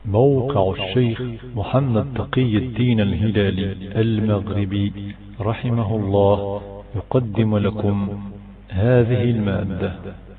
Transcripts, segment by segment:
موقع الشيخ محمد تقي الدين الهلالي المغربي رحمه الله يقدم لكم هذه المادة.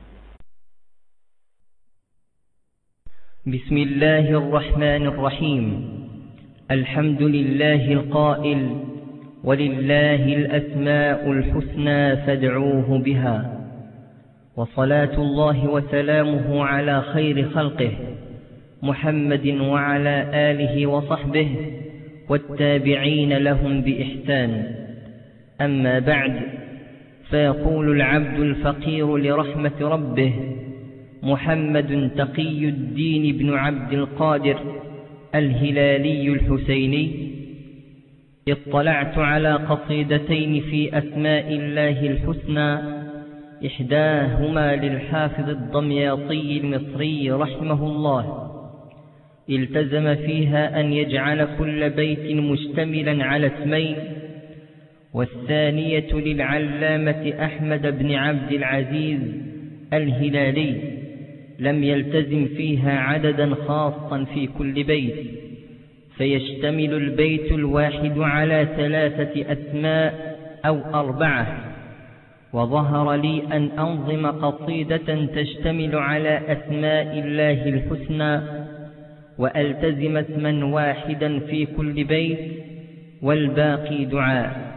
بسم الله الرحمن الرحيم. الحمد لله القائل: ولله الأسماء الحسنى فادعوه بها. وصلاة الله وسلامه على خير خلقه محمد وعلى آله وصحبه والتابعين لهم بإحسان. أما بعد، فيقول العبد الفقير لرحمة ربه محمد تقي الدين بن عبد القادر الهلالي الحسيني: اطلعت على قصيدتين في أسماء الله الحسنى، إحداهما للحافظ الدمياطي المصري رحمه الله، التزم فيها أن يجعل كل بيت مشتملا على اسمين، والثانية للعلامة أحمد بن عبد العزيز الهلالي، لم يلتزم فيها عددا خاصا في كل بيت، فيشتمل البيت الواحد على 3 أسماء أو 4. وظهر لي أن أنظم قصيدة تشتمل على أسماء الله الحسنى، وألتزم اسما واحدا في كل بيت والباقي دعاء،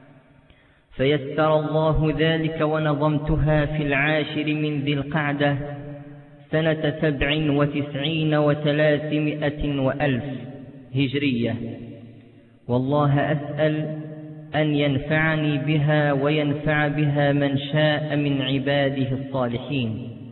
فيسر الله ذلك، ونظمتها في 10 من ذي القعدة سنة 97 و300 وألف هجرية. والله أسأل أن ينفعني بها وينفع بها من شاء من عباده الصالحين.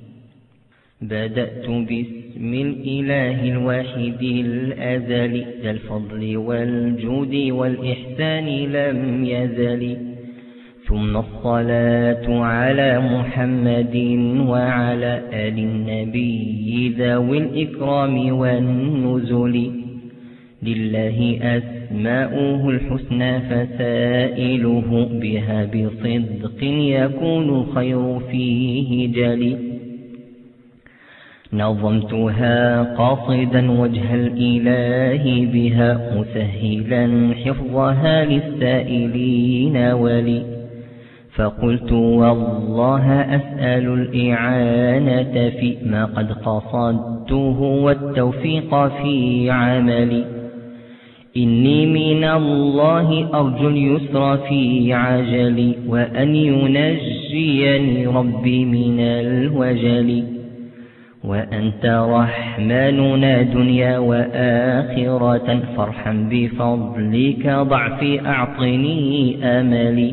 بدأت باسم الإله الواحد الأزلي، ذا الفضل والجود والإحسان لم يزل، ثم الصلاة على محمد وعلى آل النبي ذوي الإكرام والنزل. لله أسماؤه الحسنى فسائله بها بصدق يكون الخير فيه جلي. نظمتها قاصدا وجه الإله بها، مسهلا حفظها للسائلين ولي. فقلت والله أسأل الإعانة فيما قد قصدته والتوفيق في عملي. إني من الله أرجو اليسر في عجلي، وأن ينجيني ربي من الوجل. وأنت رحمننا دنيا وآخرة، فرحا بفضلك ضعفي أعطني أملي.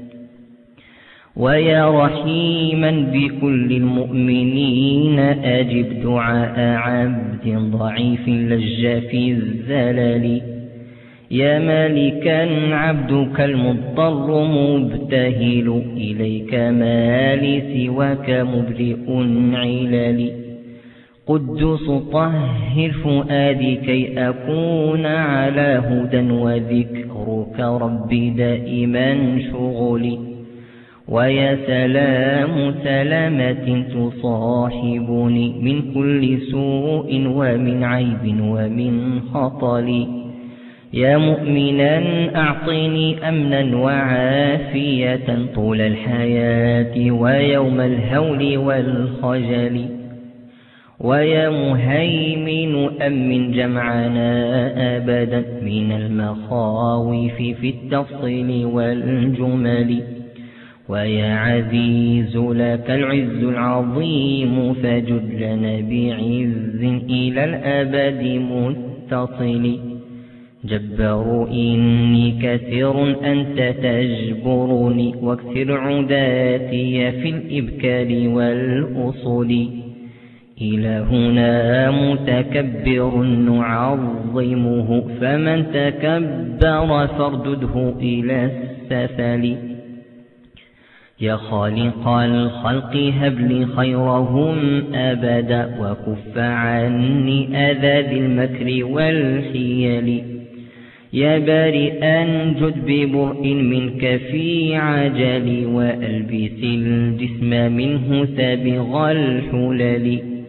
ويا رحيما بكل المؤمنين أجب دعاء عبد ضعيف لج في الزلل. يا مالكا عبدك المضطر مبتهل، إليك ما لي سواك مبرئ عللي. قدوس طهر فؤادي كي أكون على هدى، وذكرك ربي دائما شغلي. ويا سلام سلامة تصاحبني من كل سوء ومن عيب ومن خطل. يا مؤمنا أعطني أمنا وعافية طول الحياة ويوم الهول والخجل. ويا مهيمن أمن جمعنا أبدا من المخاوف في التفصيل والجمل. ويا عزيز لك العز العظيم، فجد لنا بعز إلى الأبد متصل. جبار إني كثير أنت تجبرني، واكثر عداتي في الإبكار والأصول. إلهنا متكبر نعظمه، فمن تكبر فاردده إلى السفل. يا خالق الخلق هب لي خيرهم أبدا، وكف عني أذى ذي المكر والحيل. يا بارئا جد ببرء منك في عجل، وألبس الجسم منه سابغ الحلل.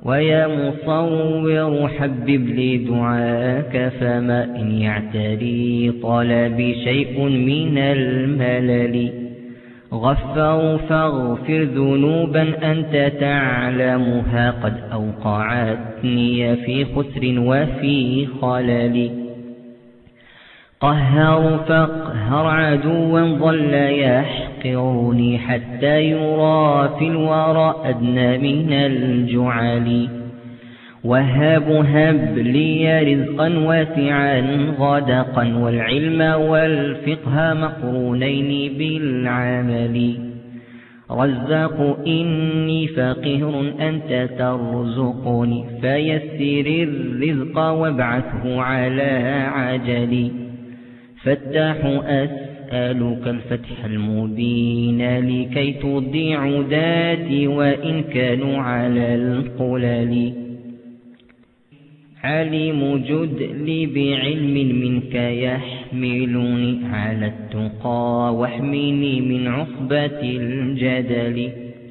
ويا مصور حبب لي دعاك فما إن يعتري طلبي شيء من الملل غفر فاغفر ذنوبا أنت تعلمها قد أوقعتني في خسر وفي خلل قهر فاقهر عدوا ظل يحقرني حتى يرى في الورى أدنى من الجعل هب لي رزقا واسعا غدقا والعلم والفقه مقرونين بالعمل رزاق إني فقير أنت ترزقني فيسر الرزق وابعثه على عجلي فتاح أسألك الفتح المبين لكي تضيع ذاتي وإن كانوا على القلل عليم جد لي بعلم منك يحملني على التقى واحمني من عقبة الجدل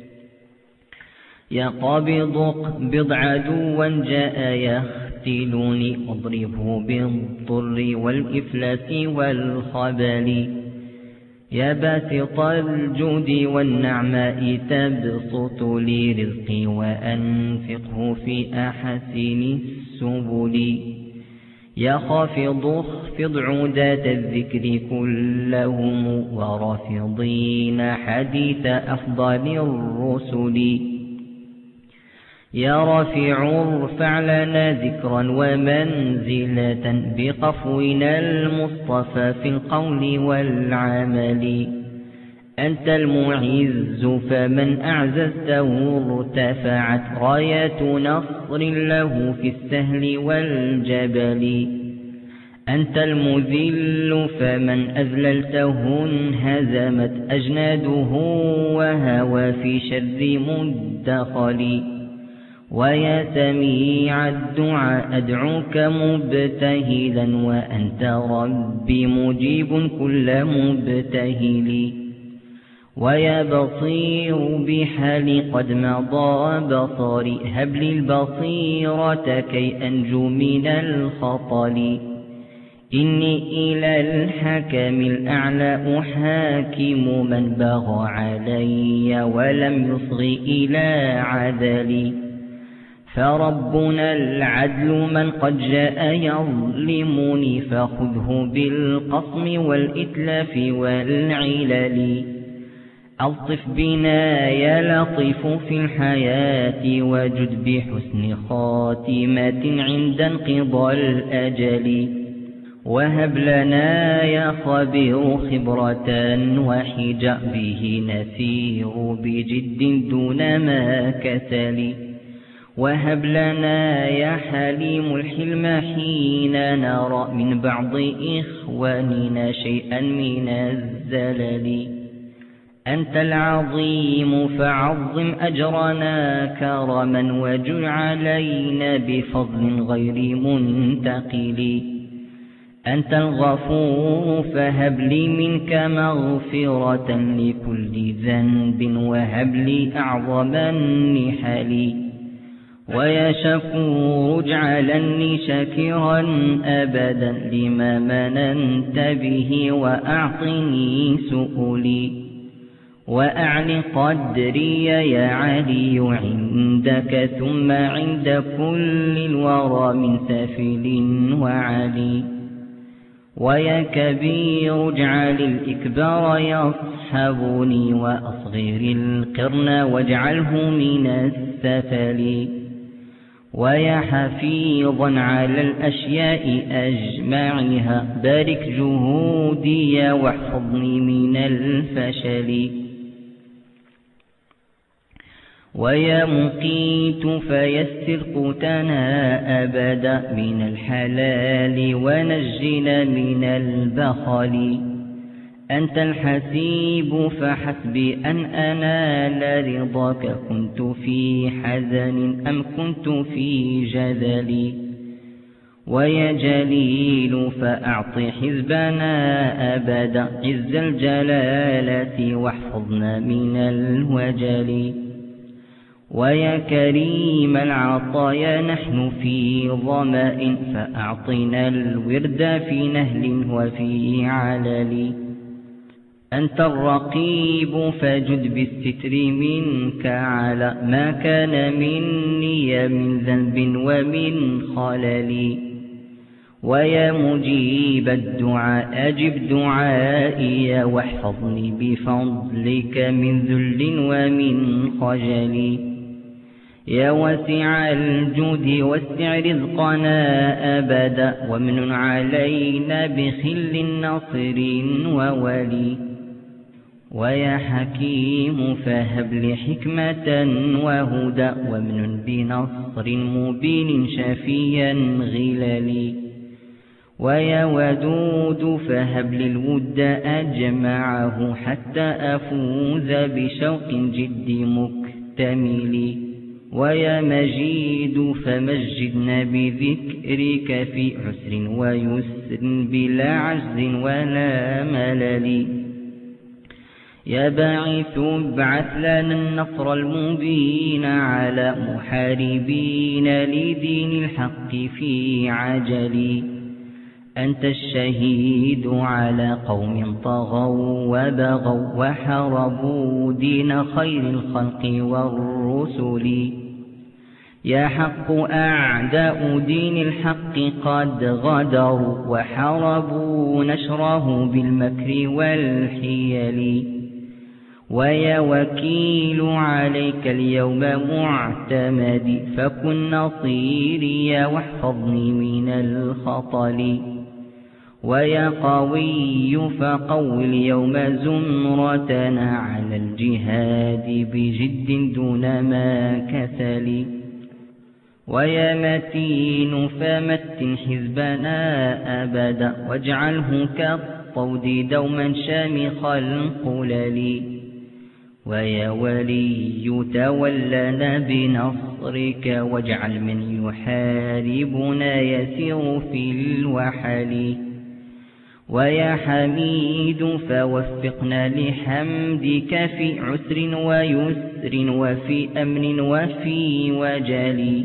يا قابض اقبض عدوا جاء يختلني واضربه بالضر والإفلاس والخبل يا باسط الجود والنعماء تبسط لي رزقي وأنفقه في أحسن السبل يا خافض اخفض عداة الذكر كلهم ورافضين حديث أفضل الرسل يا رافع ارفع لنا ذكرا ومنزلة بقفونا المصطفى في القول والعمل أنت المعز فمن أعززته ارتفعت راية نصر له في السهل والجبل أنت المذل فمن أذللته انهزمت أجناده وهوى في شر مدخل ويا سميع الدعاء أدعوك مبتهلا وأنت ربي مجيب كل مبتهل ويا بصير بحالي قد مضى بصري هب لي البصيرة كي أنجو من الخطل إني إلى الحكم الأعلى أحاكم من بغى علي ولم يصغ إلى عدلي فربنا العدل من قد جاء يظلمني فخذه بالقصم والإتلاف والعلل ألطف بنا يا لطيف في الحياة وجد بحسن خاتمة عند انقضاء الأجل وهب لنا يا خبير خبرة وحجة به نسير بجد دون ما كسل وهب لنا يا حليم الحلم حين نرى من بعض إخواننا شيئا من الزلل أنت العظيم فعظم أجرنا كرما وجل علينا بفضل غير منتقل أنت الغفور فهب لي منك مغفرة لكل ذنب وهب لي أعظم النحل ويا شكور اجعلني شاكرا أبدا لما مننت به وأعطني سؤلي وأعل قدري يا علي عندك ثم عند كل الورى من سافل وعلي ويا كبير اجعل الإكبار يصحبني وأصغر القرن واجعله من السفل ويا حفيظا على الأشياء أجمعها بارك جهودي واحفظني من الفشل ويا مقيت فيسر قوتنا أبدا من الحلال ونجنا من البخل أنت الحسيب فحسبي أن أنال رضاك كنت في حزن أم كنت في جدل ويا جليل فأعط حزبنا أبدا عز الجلالة واحفظنا من الوجل ويا كريم العطايا نحن في ظمأ فأعطنا الورد في نهل وفي علل. أنت الرقيب فجد بالستر منك على ما كان مني من ذنب ومن خلل. ويا مجيب الدعاء أجب دعائي واحفظني بفضلك من ذل ومن خجل. يا واسع الجود واسع رزقنا أبدا وامنن علينا بخل نصر وولي. ويا حكيم فهب لي حكمة وهدى وامنن بنصر مبين شفيا غللي. ويا ودود فهب لي الود أجمعه حتى أفوز بشوق جد مكتمل. ويا مجيد فمجدنا بذكرك في عسر ويسر بلا عجز ولا ملل. يا باعث ابعث لنا النصر المبين على محاربين لدين الحق في عجل. أنت الشهيد على قوم طغوا وبغوا وحربوا دين خير الخلق والرسل. يا حق أعداء دين الحق قد غدروا وحربوا نشره بالمكر والحيل. ويا وكيل عليك اليوم معتمدي فكن نصيري واحفظني من الخطل. ويا قوي فقو اليوم زمرتنا على الجهاد بجد دون ما كسل. ويا متين فمتن حزبنا أبدا واجعله كالطود دوما شامخ القلل. ويا ولي تولنا بنصرك واجعل من يحاربنا يسير في الوحل. ويا حميد فوفقنا لحمدك في عسر ويسر وفي أمن وفي وجل.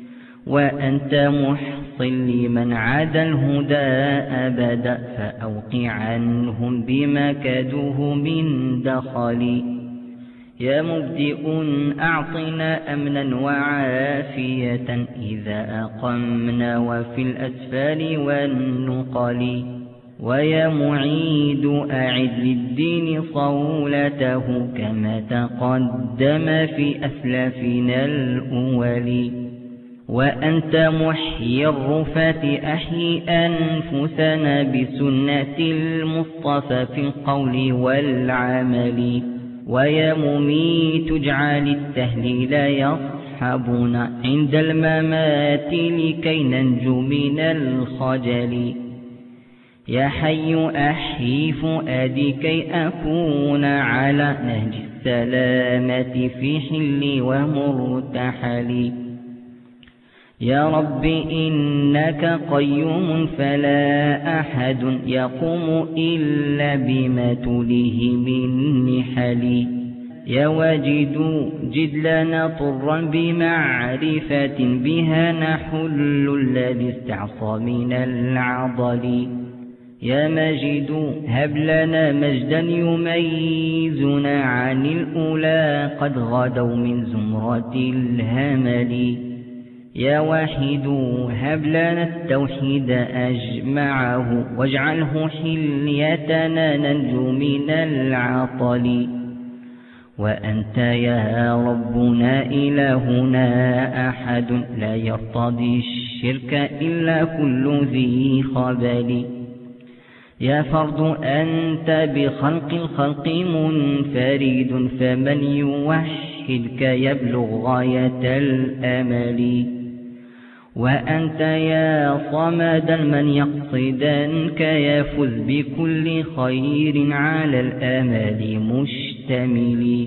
وأنت محصن لمن عدا الهدى أبدا فأوقع عنهم بما كدوه من دخل. يا مبدئ أعطنا أمنا وعافية إذا أقمنا وفي الأسفل والنقل. ويا معيد أعد للدين صولته كما تقدم في أسلافنا الأول. وأنت محيي الرفاة أحيي أنفسنا بسنة المصطفى في القول والعمل. ويا مميت اجعل التهليل يصحبنا عند الممات لكي ننجو من الخجل. يا حي أحيي فؤادي كي أكون على نهج السلامة في حل ومرتحل. يا رب إنك قيوم فلا أحد يقوم إلا بما تليه من نحل. يا واجد جد لنا طرا بمعرفة بها نحل الذي استعصى من العضل. يا مجيد هب لنا مجدا يميزنا عن الأولى قد غدوا من زمرة الهمل. يا واحد هب لنا التوحيد أجمعه واجعله حليتنا ننجو من العطل. وأنت يا ربنا إلهنا أحد لا يرتضي الشرك إلا كل ذي خبل. يا فرد أنت بخلق الخلق منفرد فمن يوحدك يبلغ غاية الأمل. وأنت يا صمدا من يقصدنك يفوز بكل خير على الآمال مشتمل.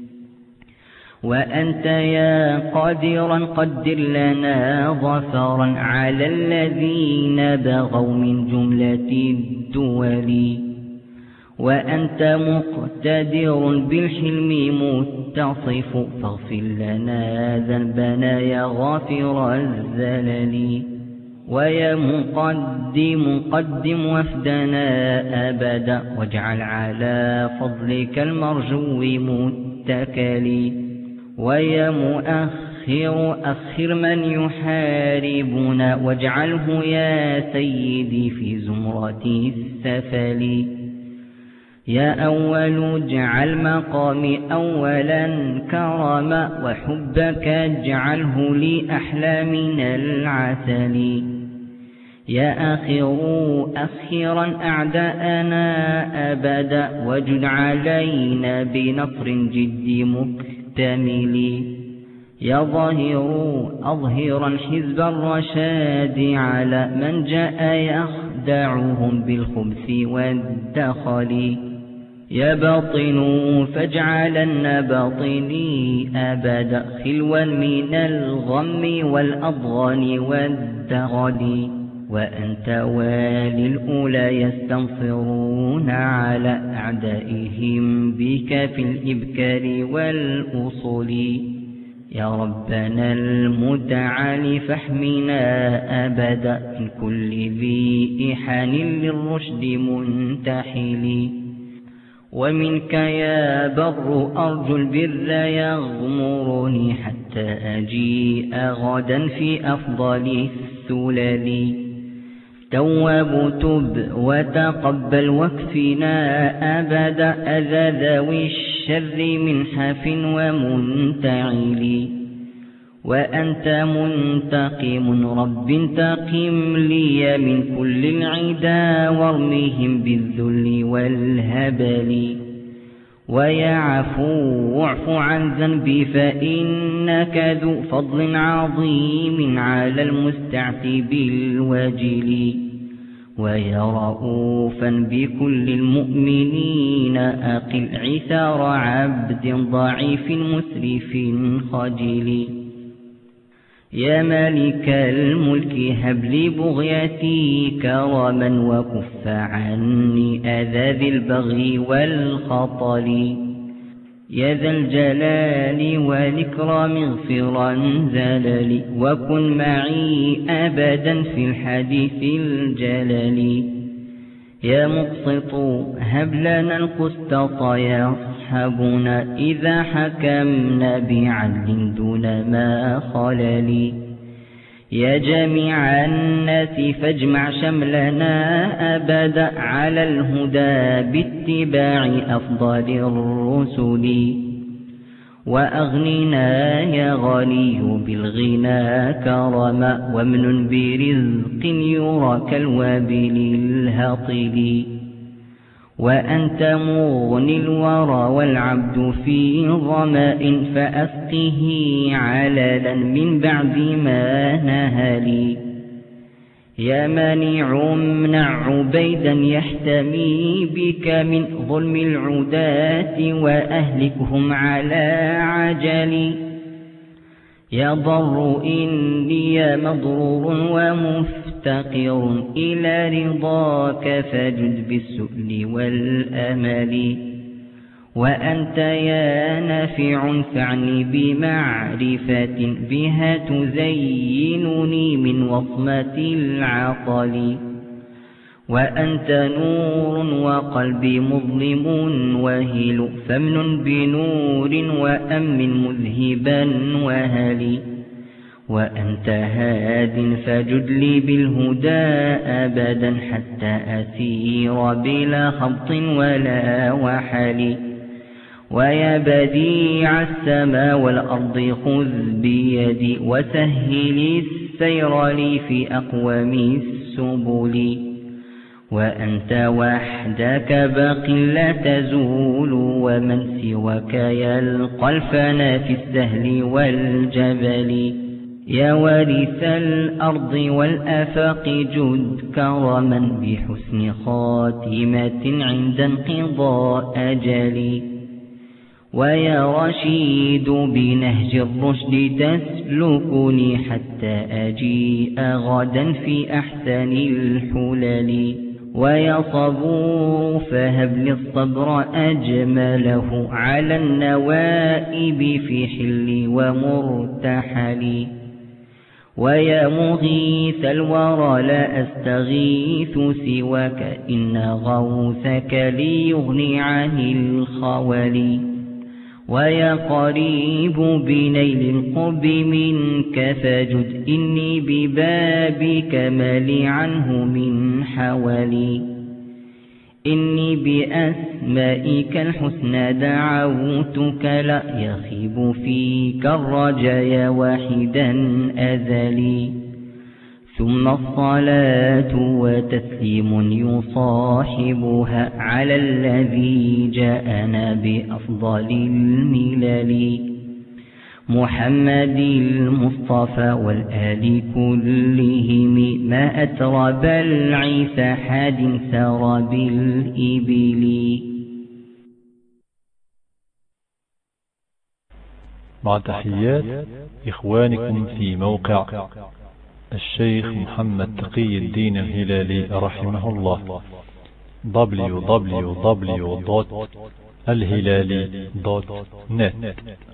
وأنت يا قادرا قدر لنا ظفرا على الذين بغوا من جملة الدول. وأنت مقتدر بالحلم متصف، فاغفر لنا ذنبنا يا غافر الزلل. ويا مقدم قدم وفدنا أبدا، واجعل على فضلك المرجو متكلي. ويا مؤخر أخر من يحاربنا، واجعله يا سيدي في زمرة السفل. يا أول اجعل مقامي أولا كرما، وحبك اجعله لي أحلى من العسل. يا آخر أخيرا أعداءنا أبدا، وجد علينا بنصر جد مكتمل. يا ظاهر أظهرا حزب الرشاد على من جاء يخدعهم بالخبث والدخل. يا باطن فاجعلن باطني أبدا خلوا من الغم والأضغان والدغل. وأنت والي الأولى يستنصرون على أعدائهم بك في الإبكار والأصول. يا ربنا المتعالي فاحمنا أبدا من كل ذي إحان للرشد منتحل. ومنك يا بر أرجو البر يغمرني، حتى أجيء غدا في أفضل الثلل. تواب تب وتقبل واكفنا أبدا أذى ذوي الشر من حاف ومنتعل. وأنت منتقم رب انتقم لي من كل العدا، وارميهم بالذل والهبل. ويا عفو اعف عن ذنبي فإنك ذو فضل عظيم على المستعتب الوجل. ويا رؤوفا بكل المؤمنين أقل عثار عبد ضعيف مسرف خجل. يا مالك الملك هب لي بغيتي كرما، وكف عني أذى ذي البغي والخطل. يا ذا الجلال والإكرام اغفرا زللي، وكن معي أبدا في الحديث الجلل. يا مقسط هب لنا القسطط يصحبنا، إذا حكمنا بعدل دون ما خلل. يا جميع الناس فاجمع شملنا أبدا على الهدى باتباع أفضل الرسل. وأغننا يا غني بالغنى كرما، وامن برزق يرى كالوابل الهطل. وأنت مغني الورى والعبد في ظمأ، فأسقه عللا من بعد ما نهل. يا مانع امنع عبيدا يحتمي بك من ظلم العداة، وأهلكهم على عجل. يا ضر إني مضرور ومفتقر إلى رضاك، فجد بالسؤل والأمل. وأنت يا نافع فعني بمعرفة، بها تزينني من وصمة العقل. وأنت نور وقلبي مظلم وهل، فامن بنور وأمن مذهبا وهلي. وأنت هاد فجد لي بالهدى أبدا، حتى أسير بلا خبط ولا وحل. ويا بديع السماء والأرض خذ بيدي، وسهل السير لي في أقوم السبل. وأنت وحدك باق لا تزول، ومن سواك يلقى الفنا في السهل والجبل. يا وارث الأرض والآفاق جد كرما، بحسن خاتمة عند انقضاء أجلي. ويا رشيد بنهج الرشد تسلكني، حتى أجيء غدا في أحسن الحلل. ويا صبور فهب لي الصبر أجمله على النوائب في حل ومرتحل. ويا مغيث الورى لا أستغيث سواك إن غوثك لي يغني عن الخول. ويا قريب بنيل القرب منك فجد إني ببابك مالي عنه من حولي. إني بأسمائك الحسنى دعوتك لا يخيب فيك الرجايا واحدا أزلي. ثم الصلاة وتسليم يصاحبها على الذي جاءنا بأفضل الملل محمد المصطفى والآل كلهم ما أترب العيس حاد سر بالإبل. مع تحيات إخوانكم في موقع الشيخ محمد تقي الدين الهلالي رحمه الله www.الهلالي.net